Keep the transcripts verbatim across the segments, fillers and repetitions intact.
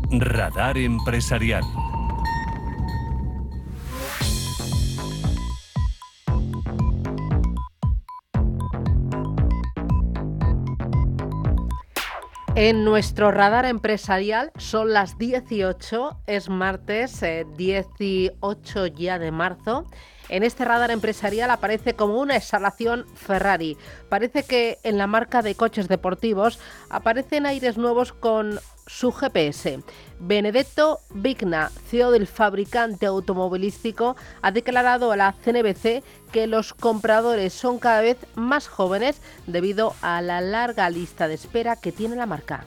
Radar Empresarial. En nuestro radar empresarial son las dieciocho, es martes eh, dieciocho ya de marzo. En este radar empresarial aparece como una exhalación Ferrari. Parece que en la marca de coches deportivos aparecen aires nuevos con su G P S. Benedetto Vigna, C E O del fabricante automovilístico, ha declarado a la C N B C que los compradores son cada vez más jóvenes debido a la larga lista de espera que tiene la marca.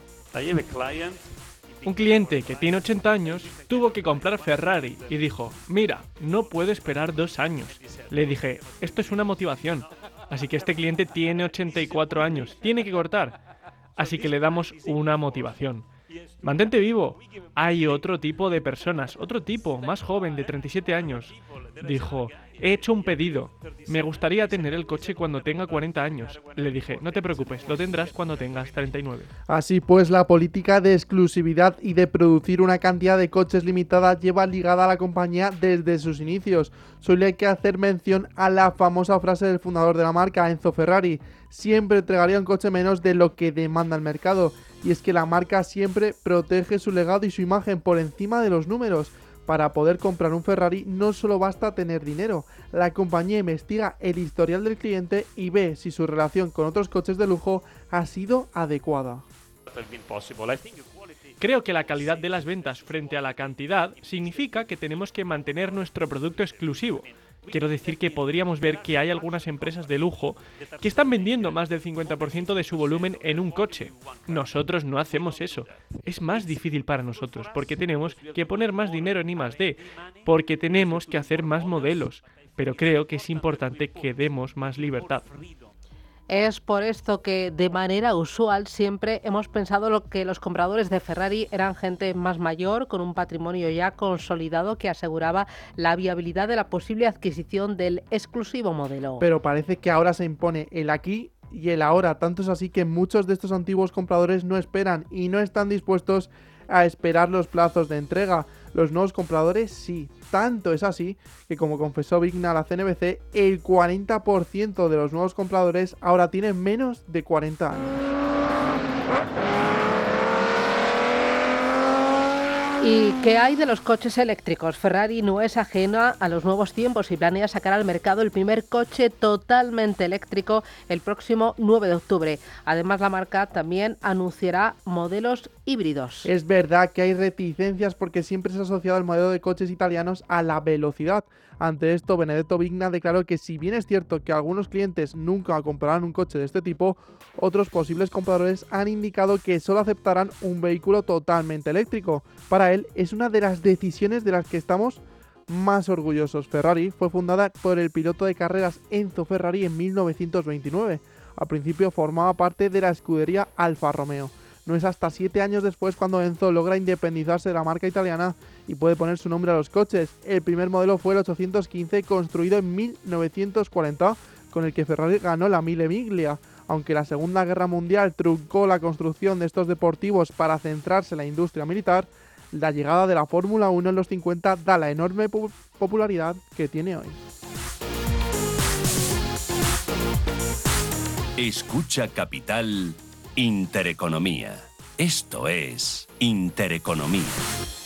Un cliente que tiene ochenta años tuvo que comprar Ferrari y dijo, mira, no puedo esperar dos años. Le dije, esto es una motivación. Así que este cliente tiene ochenta y cuatro años, tiene que cortar. Así que le damos una motivación. Mantente vivo. Hay otro tipo de personas, otro tipo, más joven, de treinta y siete años. Dijo, he hecho un pedido. Me gustaría tener el coche cuando tenga cuarenta años. Le dije, no te preocupes, lo tendrás cuando tengas treinta y nueve. Así pues, la política de exclusividad y de producir una cantidad de coches limitada lleva ligada a la compañía desde sus inicios. Solo hay que hacer mención a la famosa frase del fundador de la marca, Enzo Ferrari: siempre entregaría un coche menos de lo que demanda el mercado. Y es que la marca siempre protege su legado y su imagen por encima de los números. Para poder comprar un Ferrari no solo basta tener dinero, la compañía investiga el historial del cliente y ve si su relación con otros coches de lujo ha sido adecuada. Creo que la calidad de las ventas frente a la cantidad significa que tenemos que mantener nuestro producto exclusivo. Quiero decir que podríamos ver que hay algunas empresas de lujo que están vendiendo más del cincuenta por ciento de su volumen en un coche. Nosotros no hacemos eso. Es más difícil para nosotros porque tenemos que poner más dinero en I más D, porque tenemos que hacer más modelos. Pero creo que es importante que demos más libertad. Es por esto que de manera usual siempre hemos pensado lo que los compradores de Ferrari eran gente más mayor, con un patrimonio ya consolidado que aseguraba la viabilidad de la posible adquisición del exclusivo modelo. Pero parece que ahora se impone el aquí y el ahora. Tanto es así que muchos de estos antiguos compradores no esperan y no están dispuestos a esperar los plazos de entrega. Los nuevos compradores sí. Tanto es así que, como confesó Vigna a la C N B C, el cuarenta por ciento de los nuevos compradores ahora tienen menos de cuarenta años. ¿Y qué hay de los coches eléctricos? Ferrari no es ajena a los nuevos tiempos y planea sacar al mercado el primer coche totalmente eléctrico el próximo nueve de octubre. Además, la marca también anunciará modelos híbridos. Es verdad que hay reticencias porque siempre se ha asociado el modelo de coches italianos a la velocidad. Ante esto, Benedetto Vigna declaró que si bien es cierto que algunos clientes nunca comprarán un coche de este tipo, otros posibles compradores han indicado que solo aceptarán un vehículo totalmente eléctrico. Para él, es una de las decisiones de las que estamos más orgullosos. Ferrari fue fundada por el piloto de carreras Enzo Ferrari en mil novecientos veintinueve. Al principio formaba parte de la escudería Alfa Romeo. No es hasta siete años después cuando Enzo logra independizarse de la marca italiana y puede poner su nombre a los coches. El primer modelo fue el ochocientos quince, construido en mil novecientos cuarenta, con el que Ferrari ganó la Mille Miglia. Aunque la Segunda Guerra Mundial truncó la construcción de estos deportivos para centrarse en la industria militar, la llegada de la Fórmula uno en los cincuenta da la enorme po- popularidad que tiene hoy. Escucha Capital Intereconomía. Esto es Intereconomía.